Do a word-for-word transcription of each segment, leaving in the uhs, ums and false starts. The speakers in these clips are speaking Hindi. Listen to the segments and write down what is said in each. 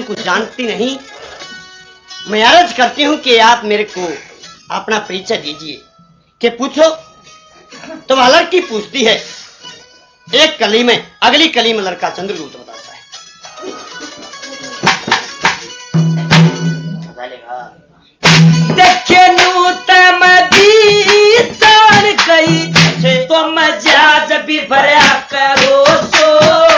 कुछ जानती नहीं। मैं अर्ज करती हूँ कि आप मेरे को अपना परिचय दीजिए। कि पूछो तो वह लड़की पूछती है। एक कली में अगली कली में लड़का चंद्रगुप्त बताता है। देखे नूतम दीदार गई तो मजाज भी भरा करो सो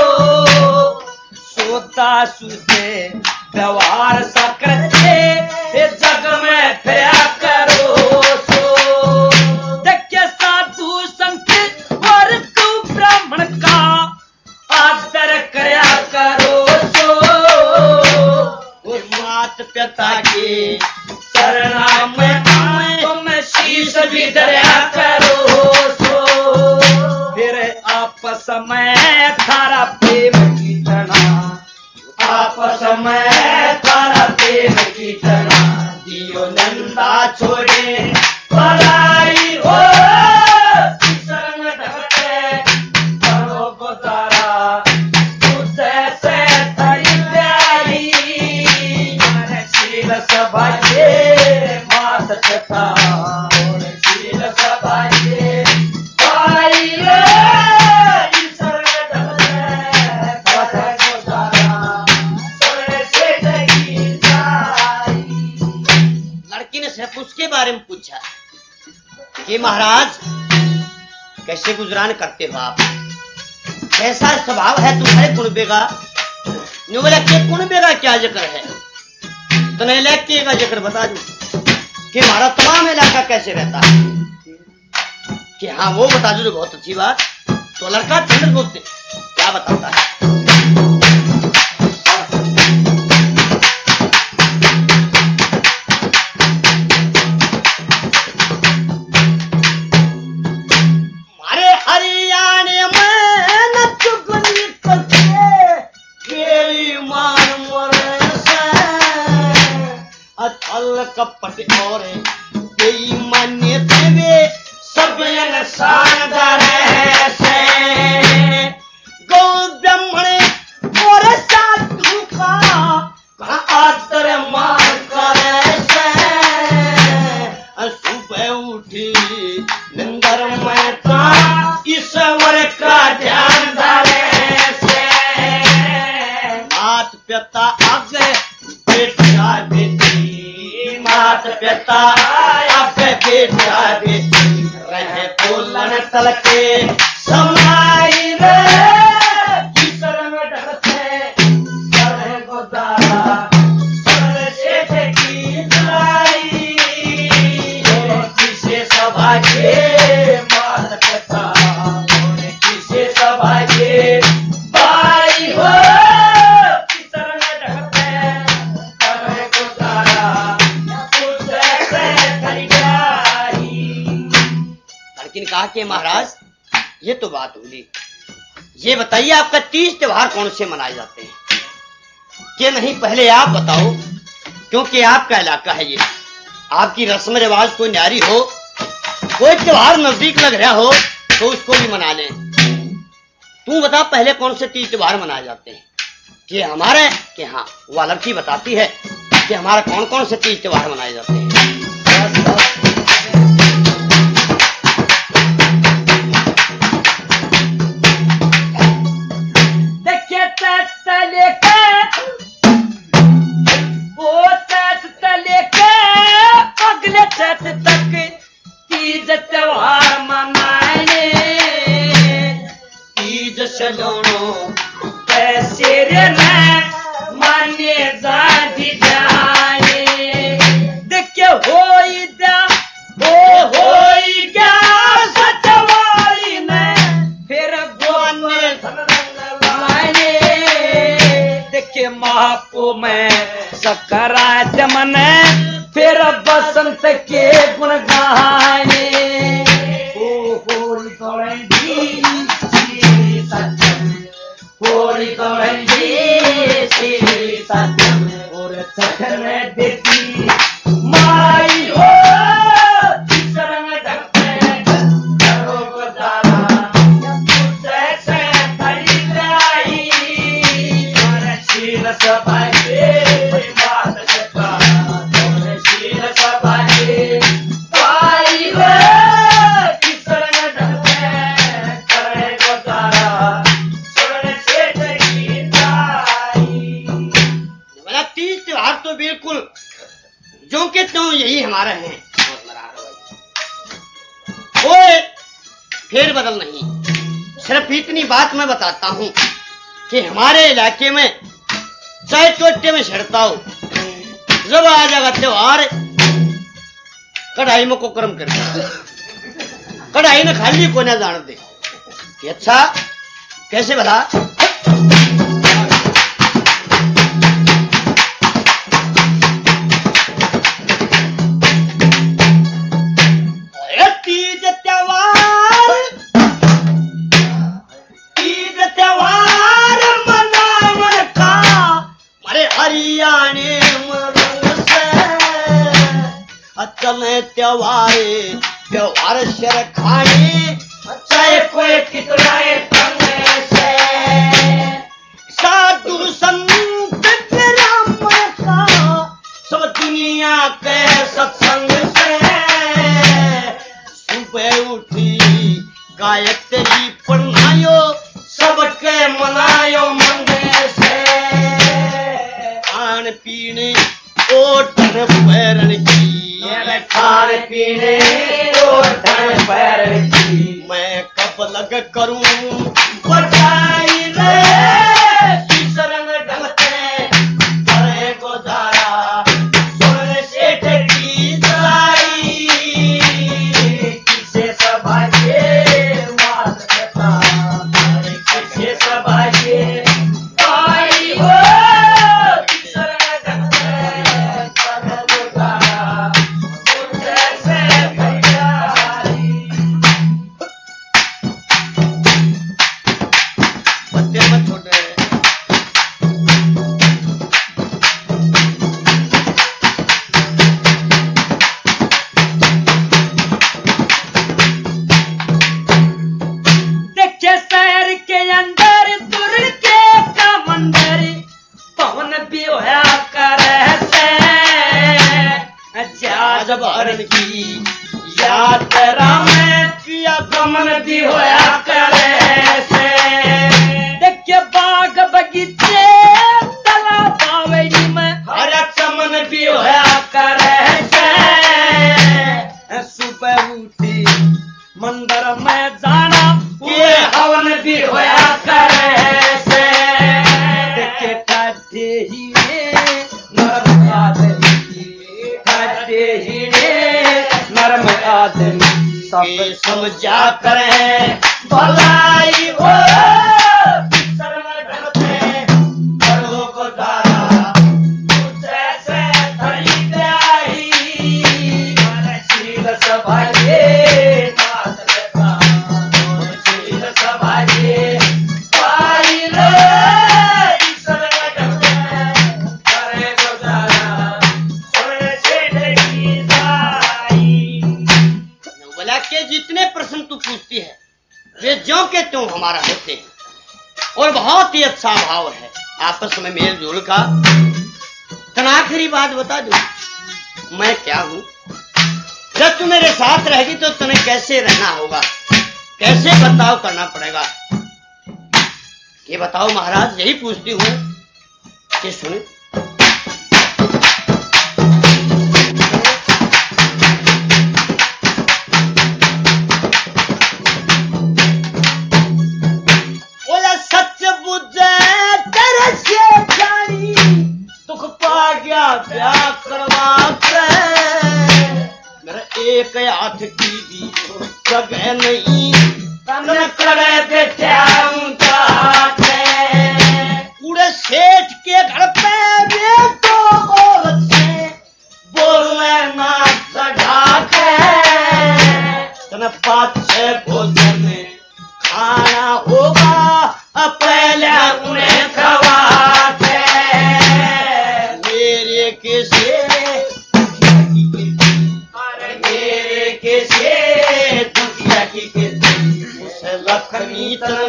सोता सुते व्यवहार सा करते जग में फिरा करो सो। देखे साधु संत और तू ब्राह्मण का आदर करया करो सो मात पिता के शरणा में तुम शीश भी दरिया करो सो। फिर आपस में थारा प्रेम की तना आपस में थारा प्रेम की तना दियो नंदा छोड़े पराई हो शरण ढकते करो गुजारा तुझसे से थरी प्यारी शील सभा मात पिता और शील सभा भाई लड़की ने सिर्फ उसके बारे में पूछा कि महाराज कैसे गुजरान करते हो आप, कैसा स्वभाव है तुम्हारे कुणबे का। न्यू बोला कि कुणबे का क्या जिक्र है, तो नहीं इलाके का जिक्र बता दूं कि हमारा तमाम इलाका कैसे रहता है। कि हाँ वो बता दो तो बहुत अच्छी बात। तो लड़का चंद्रगुप्त क्या बताता है। हमारे हरियाणा में न चुगली करते तेरी मान मरे अथल कपट और बेईमानी देवे सब शानदार से गौ ब्राह्मण और साधु का आदर मान करे से सुबह उठी निंदर में था ईश्वर का ध्यान धरे से मात पिता आगे बेटा बेटी मात पिता आगे बेटा बेटी रहे बोलन तल के समाई रे शरण ढकते करे गुजारा शरण से की लाई किसे सभागे मात पिता और किसे सभागे भाई हो शरण ढकते करे गुजारा तुझसे करी लड़की ने कहा कि महाराज ये तो बात हुई, ये बताइए आपका तीज त्योहार कौन से मनाए जाते हैं। कि नहीं पहले आप बताओ, क्योंकि आपका इलाका है ये, आपकी रस्म रिवाज कोई न्यारी हो, कोई त्योहार नजदीक लग रहा हो तो उसको भी मना लें। तू बता पहले कौन से तीज त्योहार मनाए जाते हैं। कि हमारे कि हाँ वह लड़की बताती है कि हमारा कौन कौन से तीज त्योहार मनाए जाते हैं। अगले चैत तक तीज त्योहार मनाए तीज सलोनो पैसे रे माने जाती जाए। देखिए होई दा हो होई क्या सचवाई में फिर बोने माने। देखिए महापो में सकरात मने फिर बसंत के गुण गाने। होली गौरंगी सत्यम होली गौरंगी सत्यम और सखन देती माई हो शरण ढकते करो गुजारा तुझसे खरीदाई और शील सभाए तो बिल्कुल जो के त्यों यही हमारे हैं। कोई फेर बदल नहीं। सिर्फ इतनी बात मैं बताता हूं कि हमारे इलाके में चाहे चोटे में छिड़ता हो, जब आ जाएगा त्योहार कढ़ाई में कुकरम करता, कढ़ाई में खाली को ना जान दे। अच्छा कैसे भला? तीज त्योहार तीज त्योहार मनावन का हमारे हरियाणे से चले त्योहार त्योहार शर खाने चाहे कोई कितना से साधु संत ब्राह्मण का सब दुनिया के सत्संग से सुबह उठी गायत्री पढ़ायो सबके मनायो मंगे से खान पीने ओठन पैरन की खान पीने ओठन पैरन की मैं कब लग करूं बधाई रे शरण ढलते करे गुजारा सुन सेठ की सलाई किसे सभागे मात कथा किसे सभागे आई हो शरण ढलते करे गुजारा मुझे से भैयारी बच्चे मत छोटे देखे शहर के अंदर दुर्गे का मंदिर पवन भी होया करे से जब हरण की यात्रा में पिया गमन भी होया करे से देखे बाग बगीचे तालाब बावड़ी में हर चमन भी होया करे से सुबह उठी मंदिर में जाना ये हवन भी होया करे से देखे ठाठे ही नरम आदमी ठाठे ही नरम आदमी सब समझा करे भलाई हो शरण ढलते करो को दारा मुझे से धरी दे आई शील सभागे मात कथा शील सभागे पाई रे शरण ढलते करे गुजारा सुन सेठ की दाई। बोला के जितने प्रश्न तू पूछती है वे ज्यों के त्यों हमारा होते हैं और बहुत ही अच्छा भाव है आपस में मेल जोल का। तन आखिरी बात बता दो मैं क्या हूं? जब तू मेरे साथ रहेगी तो तुम्हें कैसे रहना होगा, कैसे बर्ताव करना पड़ेगा, ये बताओ महाराज। यही पूछती हूं कि सुन बोला सच बुझे तेरे से जानी दुख पा गया ब्याह करवा कर मेरा एक हाथ की भी जगह नहीं तन करे बैठा पूरे सेठ के घर पे वे तो औरत से बोलने ना सजा के तन पाँच छह भोजन खाना होगा पहले उन्हें खवा के मेरे कैसे मेरे कैसे दुखिया की उसे लखनी तन